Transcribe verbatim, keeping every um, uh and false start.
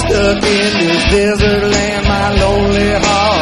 Stuck in this desert land, my lonely heart